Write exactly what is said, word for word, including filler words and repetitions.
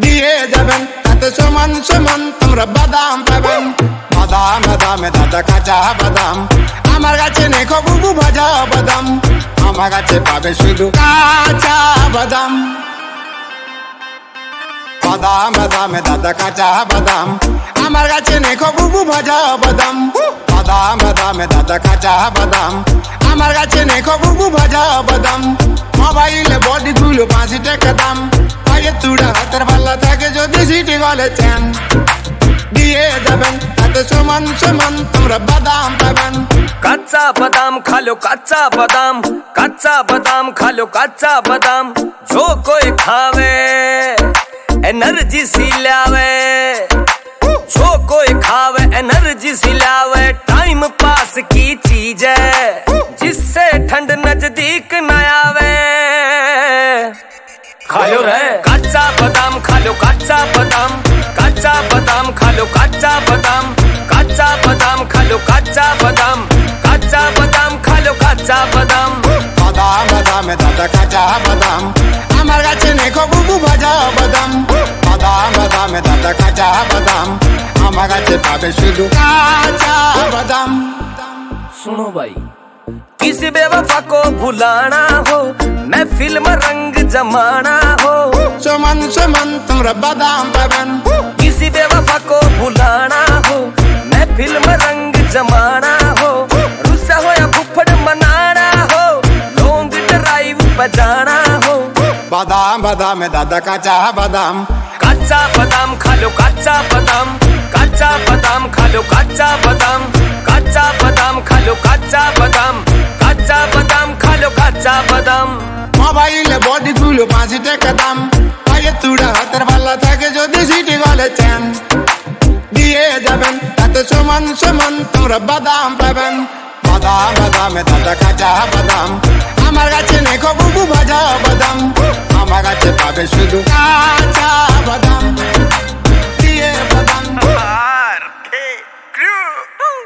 দিয়ে যাবেন তাতে সমান সমান তোমরা বাদাম পাবেন। বাদাম বাদামে দাদা কাঁচা বাদাম, আমার কাছে নেই বুবু ভাজা বাদাম, আমার কাছে পাবে শুধু কাঁচা বাদাম। বাদাম বাদামে দাদা কাঁচা বাদাম, আমার কাছে নেই বুবু ভাজা বাদাম। বাদাম বাদামে দাদা কাঁচা বাদাম, আমার কাছে নেই বুবু ভাজা বাদাম। মোবাইলে বডি গুলো পাঁচ টাকা দাম, পায়ে চূড়া হাতের ভাল্লা থাকে যদি সিটি গলে চেন। দিয়ে যাবেন তাতে সমান সমান তোমরা বাদাম পাবেন। कच्चा बादाम खा लो कच्चा बादाम, कच्चा बादाम खा लो कच्चा बादाम। जो कोई खावे एनर्जी सी लावे, जो कोई खावे एनर्जी सी लावे। टाइम पास की चीज है जिससे ठंड नजदीक न आवे। खा लो रे कच्चा बादाम, खा लो कच्चा बादाम, कच्चा बादाम खा लो कच्चा बादाम, कच्चा बादाम खा लो कच्चा बादाम, कच्चा बादाम खा लो कच्चा बादाम। বাদাম বাদামে দাদা কাঁচা বাদাম, আমার কাছে নেই বুবু ভাজা বাদাম। বাদাম বাদামে দাদা কাঁচা বাদাম, আমার কাছে পাবে শুধু কাঁচা বাদাম। सुनो भाई, किसी बेवफा को भुलाना हो, महफिल में रंग जमाना हो। সমান সমান তোমরা বাদাম পাবেন। किसी बेवफा को भुलाना हो, महफिल में रंग जमाना हो। रुस्सा हो या फुफड़ मनाना हो, लॉन्ग ड्राइव बजाना हो। বাদাম বাদামে দাদা কাঁচা বাদাম, कच्चा बादाम खा लो कच्चा बादाम, कच्चा बादाम खा लो कच्चा बादाम, कच्चा बादाम खा लो कच्चा बादाम, कच्चा बादाम खा लो कच्चा बादाम। মোবাইলে বডি গুলো পাঁচ টাকা দাম, পায়ে চূড়া হাতের ভাল্লা থাকে যদি সিটি গলে চেন। দিয়ে যাবেন তাতে সমান সমান তোমরা বাদাম পাবেন। বাদাম বাদামে দাদা কাঁচা বাদাম, আমার কাছে নেই বুবু ভাজা বাদাম, আমার কাছে পাবে শুধু